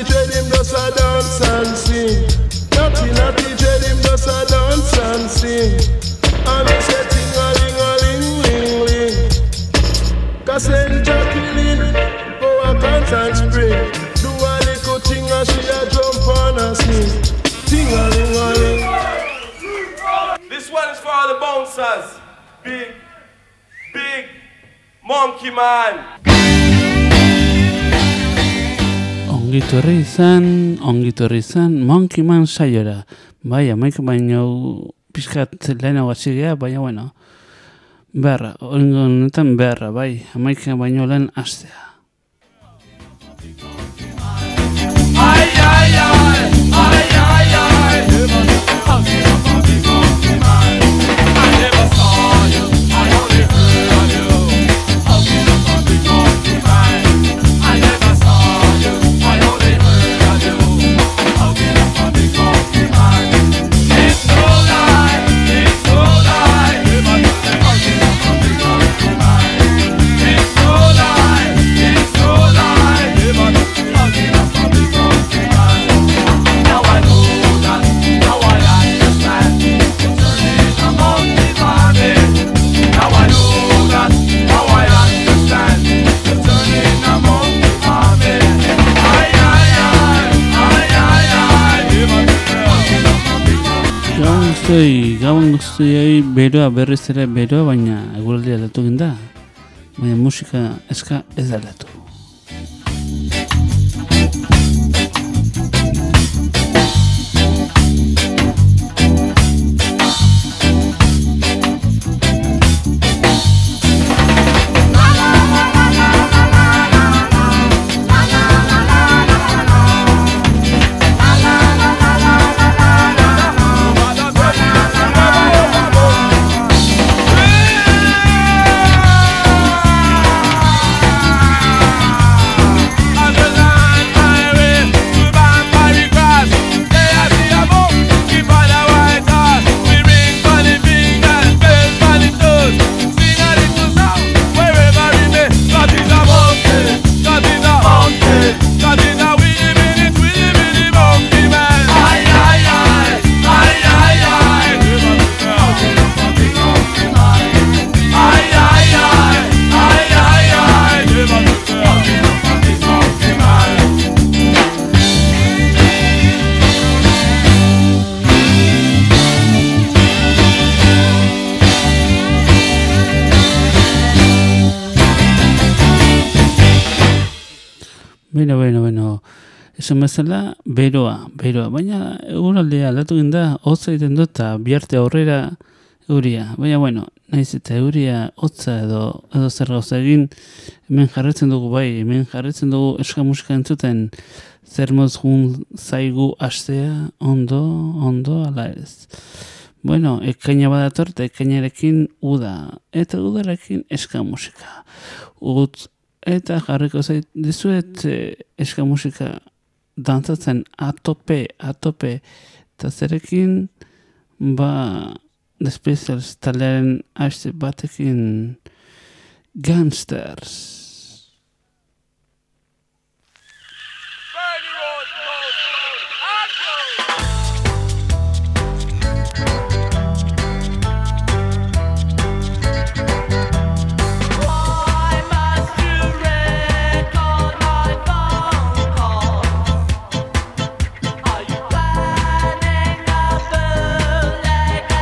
dread him just a dance and sing. Natty dread him just a dance and sing. And he say ting-a-ling-a-ling-ling-ling. Cassandra killing, go a constant spring. Do a little thing and she a jump on a sing. Ting-a-ling-a-ling. This one is for all the bouncers. Big monkey man. Ongitorri izan Monkey Man saiora. Bai, amaik baino pizkat lehenago atzigea, baina bueno. Berra, honetan berra, bai, amaik baino lehen astea. Ai, ai, ai, ai, ai, ai. I never saw you, I only heard of you. I never saw you, I only heard of you. It's no lie, it's no lie. It's no lie, it's no lie. Now I know that, now I understand. Turning a monkey mommy. Now I know that, now I understand. Turning a monkey mommy. Ay, ay, ay, ay, ay, ay. Gabon guztioi beroa berriz ere beroa, baina eguraldia aldatu egin da. Baina musika eska ez da aldatu. Bueno, esan bezala, beroa, baina eguraldea aldatu egin da, hotza egiten dut eta biharte aurrera euria, baina bueno, naiz eta euria hotza edo zer gauza egin, hemen jarretzen dugu eska musika entzuten, zer mozgun zaigu astea, ondo, ala ez. Bueno, ekaina badator eta ekainarekin uda, eta udarekin eska musika. Eta jarriko dizuet eska musika dantzatzen atope, eta zerekin, Despezels taldearen haste batekin Gangsters.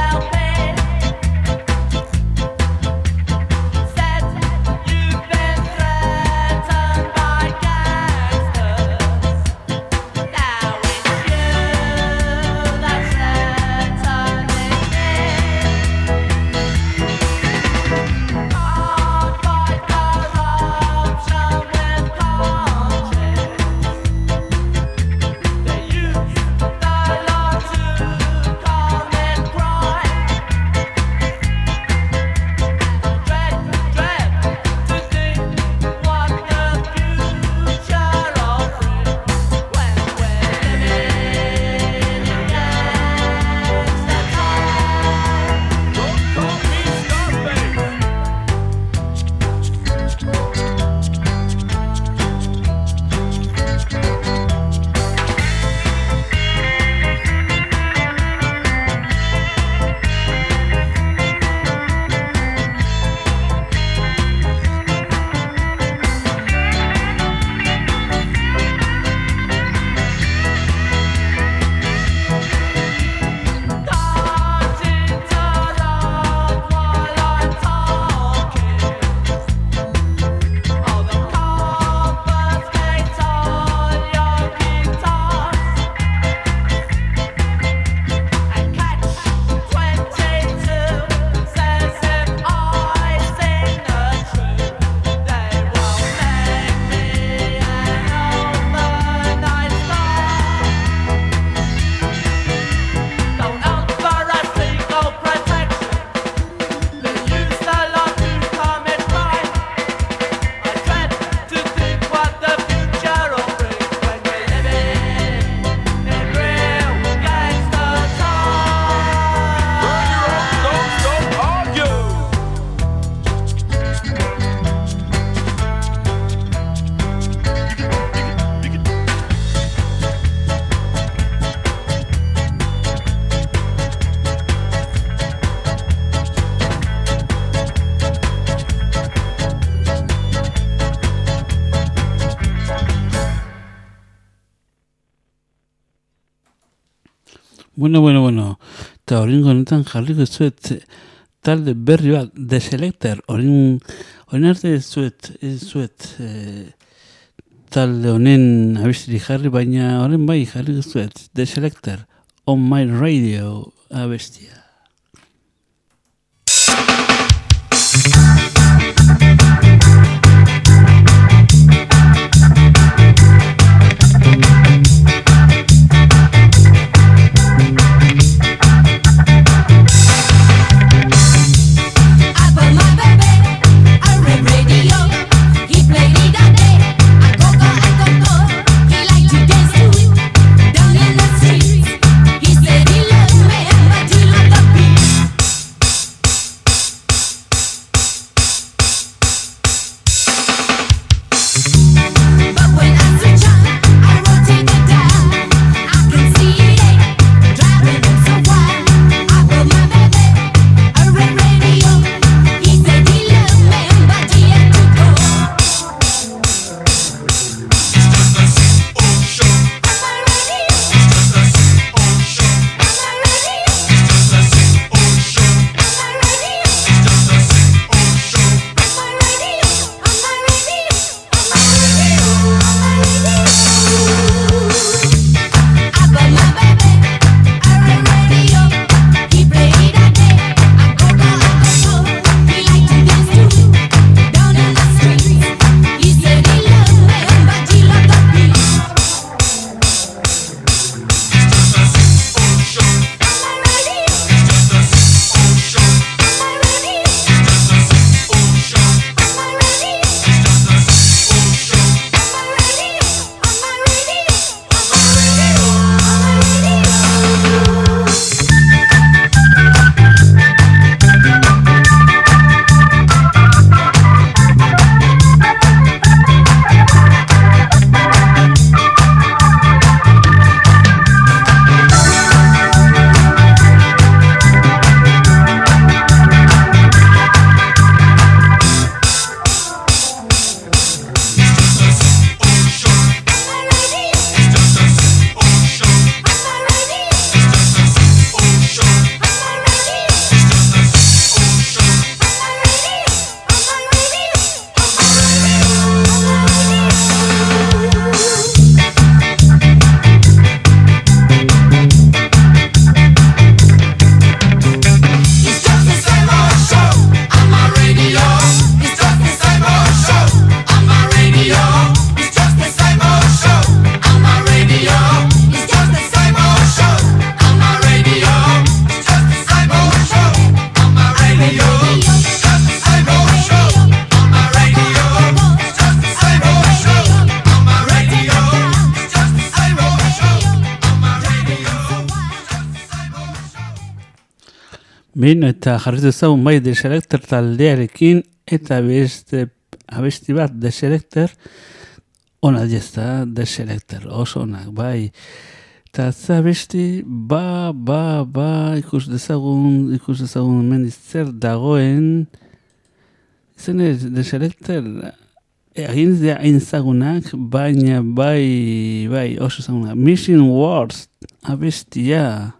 Said you've been Bueno. Eta horrengo honetan jarriko zuet talde berri bat, The Selector. Horren arte zuet talde honen abestiri jarri, baina horren bai jarriko zuet The Selector, On My Radio abestia. Behin eta jarritu ezagun bai The Selector taldearekin eta beste abesti bat The Selector ona jazta The Selector oso onak bai eta abesti ba ikus dezagun hemen zer dagoen izan The Selector egin dira hain baina bai oso zagunak Missing Words abestia.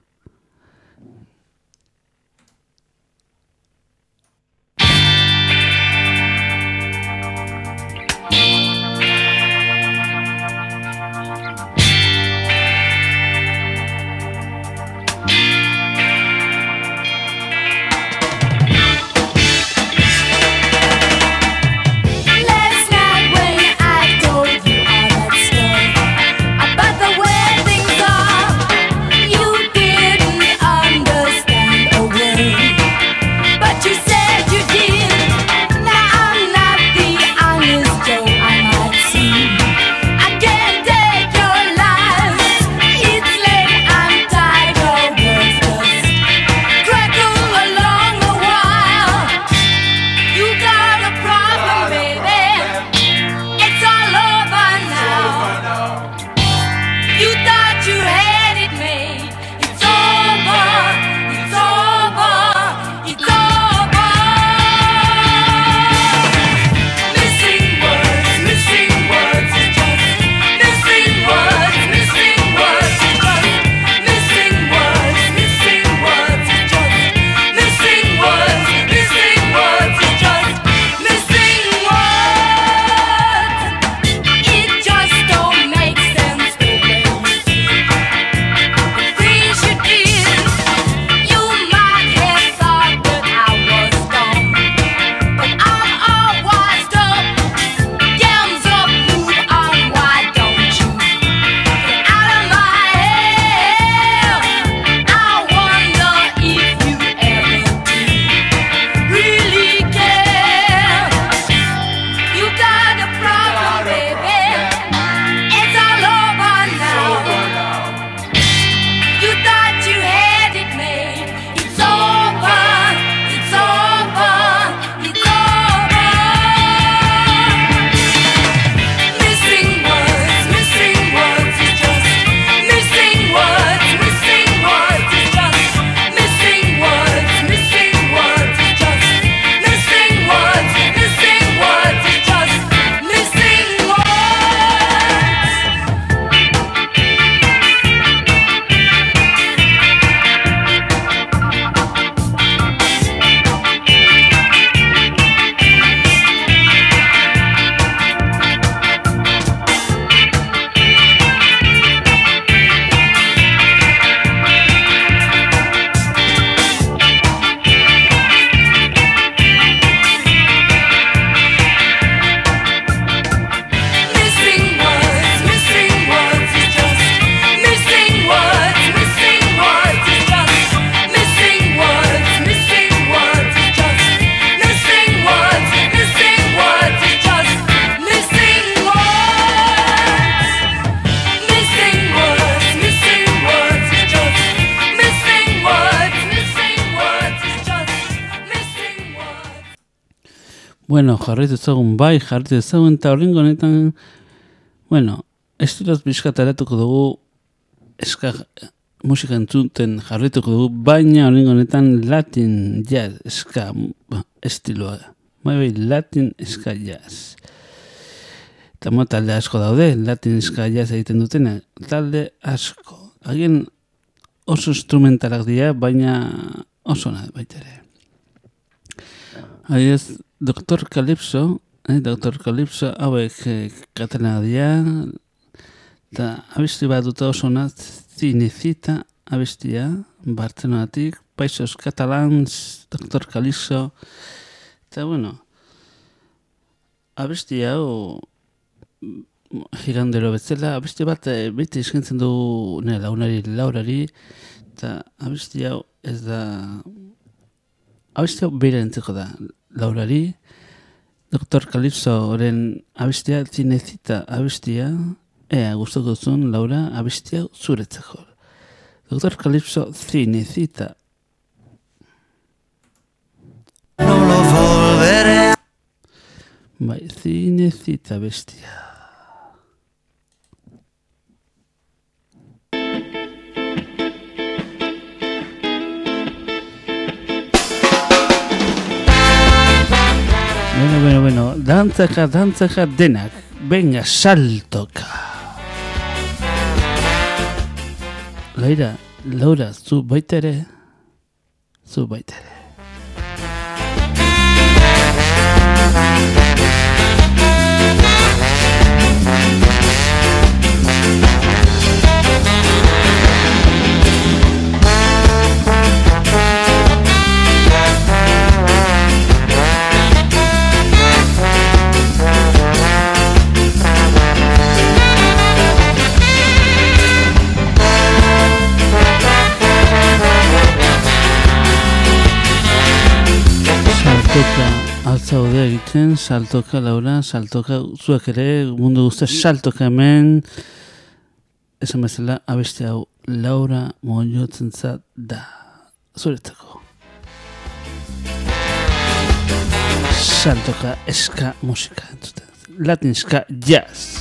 About the way things are, you did. Bueno, jarraitu ezagun, eta horrengo honetan, bueno, estiloz bizkataratuko dugu, eska musika entzuten jarraituko dugu, baina horrengo honetan Latin jazz, eska estiloa, bai, Latin eska jazz. Eta talde asko daude, Latin eska jazz egiten dutena, talde asko. Hagen oso instrumentalak dira, baina oso nahi baita ere. Haiez, Dr. Calypso hauek katalanak dira, eta abesti bat dut oso nahi, Cinecita abestia, Bartzelonatik, Paisos Catalans, Dr. Calypso, eta bueno, abesti hau gigandero betzela, abesti bat beti eskentzen du nire laurari, eta abesti hau ez da, abesti hau bera entzeko da, laurari, Dr. Calypso horren abestia, Cinecita abestia, gustoko duzun, Laura, abestia zuretzeko. Dr. Calypso, Cinecita. No lo volveré. Bai, Cinecita bestia. Bueno, dantzaka denak, venga, saltoka. Laura, zu baita ere. Altzaude egiten, saltoka, Laura, saltoka, zuek ere, mundu guztia, saltoka hemen, esan bezala, abeste hau, Laura Moñotzen da, zuretzako. Saltoka, eska musika, Latin eska jazz.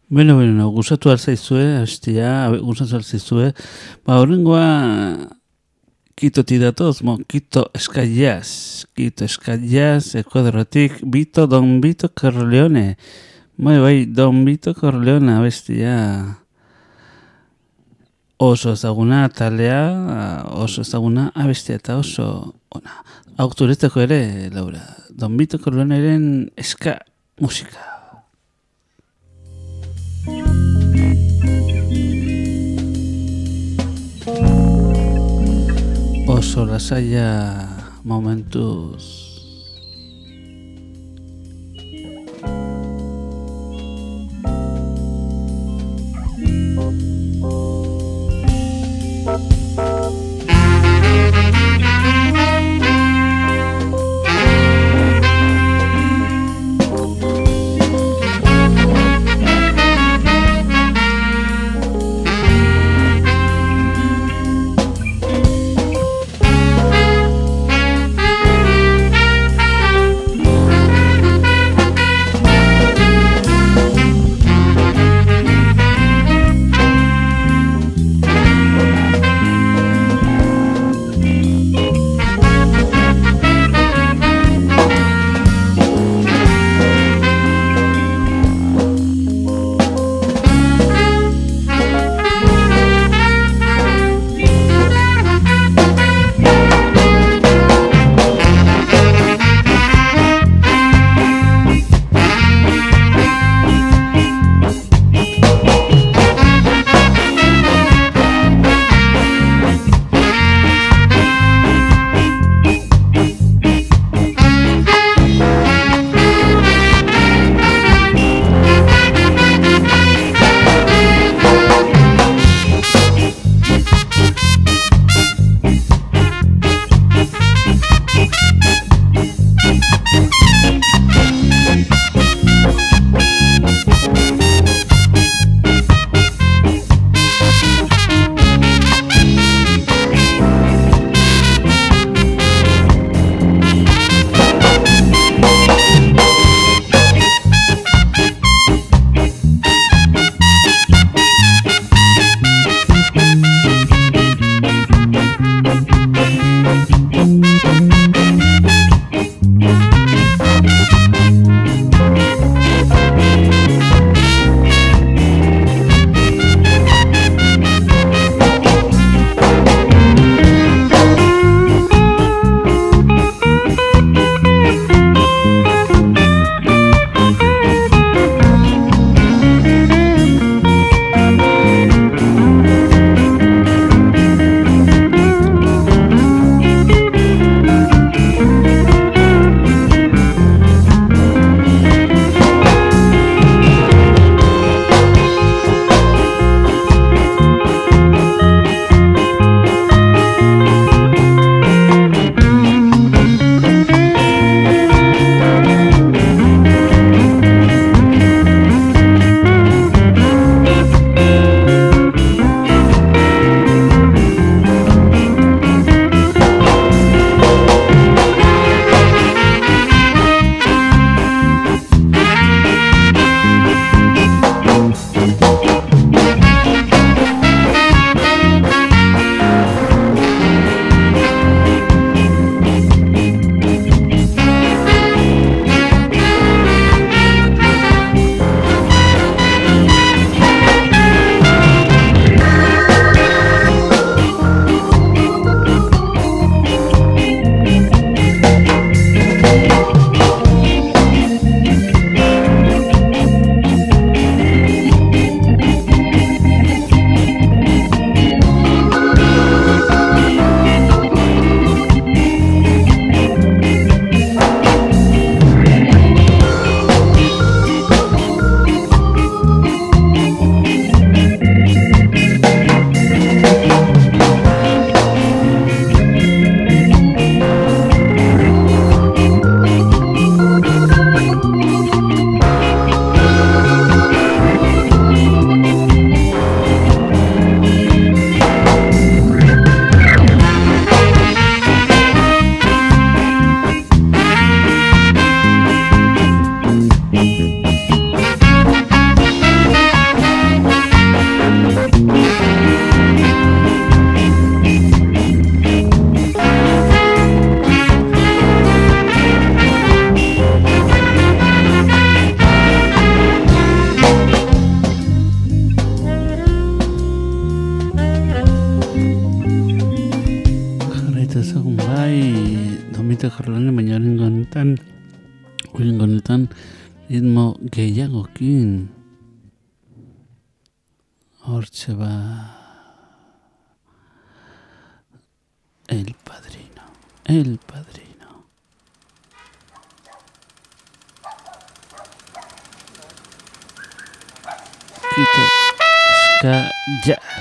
Bueno, gustatu alzaizue, hastia, gustatu alzaizue. Ba, horrengoa Quitotik datoz, Quito Eskaiaz, Ekuadorretik, Don Vito Corleone. Bai, Don Vito Corleone abestia oso ezaguna talea, oso ezaguna abestia eta oso ona. Autoretzeko ere, Laura, Don Vito Corleoneren eska musika. Oso lasaia momentuz. Oraingo honetan ritmo gehiagokin hortxe ba El Padrino. Quito Ska Jazz.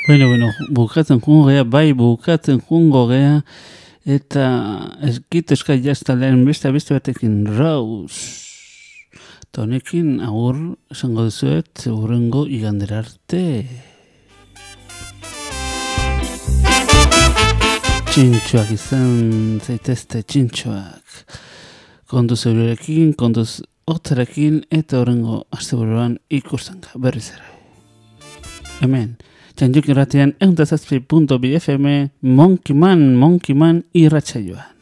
Bueno, bukatzen jungo gea, eta eskitezka jaztalean beste batekin raus. Eta honekin agur esango dizuet, hurrengo igandera arte. Txintxoak izan zaitezte, txintxoak. Konduz eurekin, konduz otzarekin, eta horrengo asteburuan ikustenga, berriz ere. Hemen, Txantxuk irratian 107.2 FM, Monkey Man irratsaioa.